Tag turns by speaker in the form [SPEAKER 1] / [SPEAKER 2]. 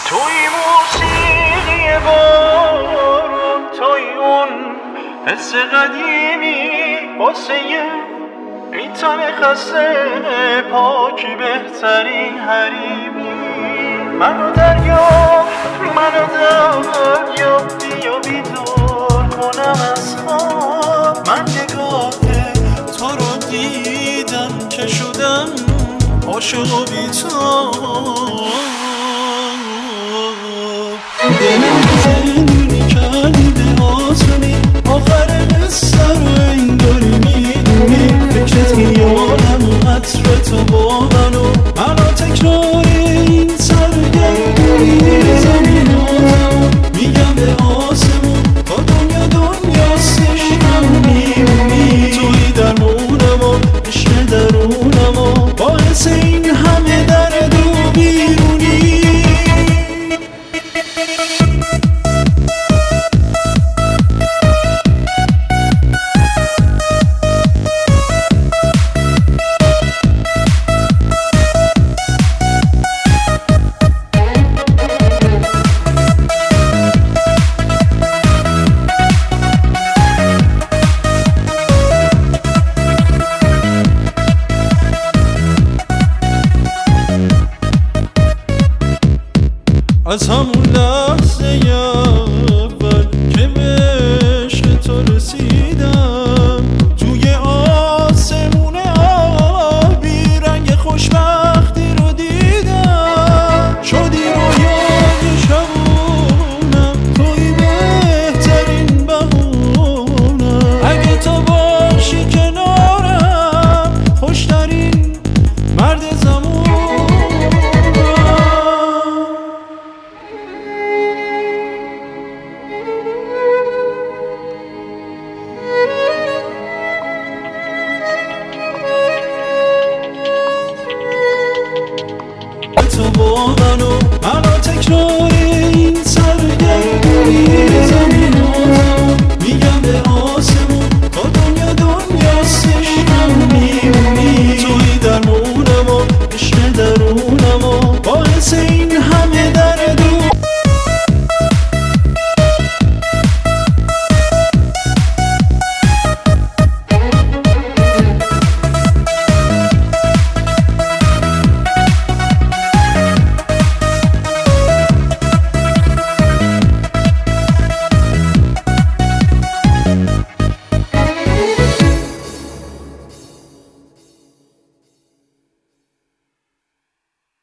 [SPEAKER 1] توی موسیقی بارون، توی اون حس قدیمی واسه این تن خسته پاکی بهترین حریمی. منو دریا بیا بیدار کنم از خواب. من نگاه تو رو دیدم که شدم عاشق و بی‌تاب. دلم زندونی کردی به آسونی، آخر قصه رو انگاری میدونی. فکرت میارم و عطر تو با منو، الان تکرار این سرگردونی. زمیناتم میگم به آسمون، تا دنیا سشتم میمونی. توی درمونم و عشق درونم و باعث این همه درد و بیرونی. از همون لحظه اول که به عشق تو رسیدم، توی آسمون آبی رنگ خوشبختی رو دیدم. شدی رویای شبونم، توی بهترین بهونم. اگه تو باشی کنارم، خوشترین مرد زمان. تو با منو، الان تکرار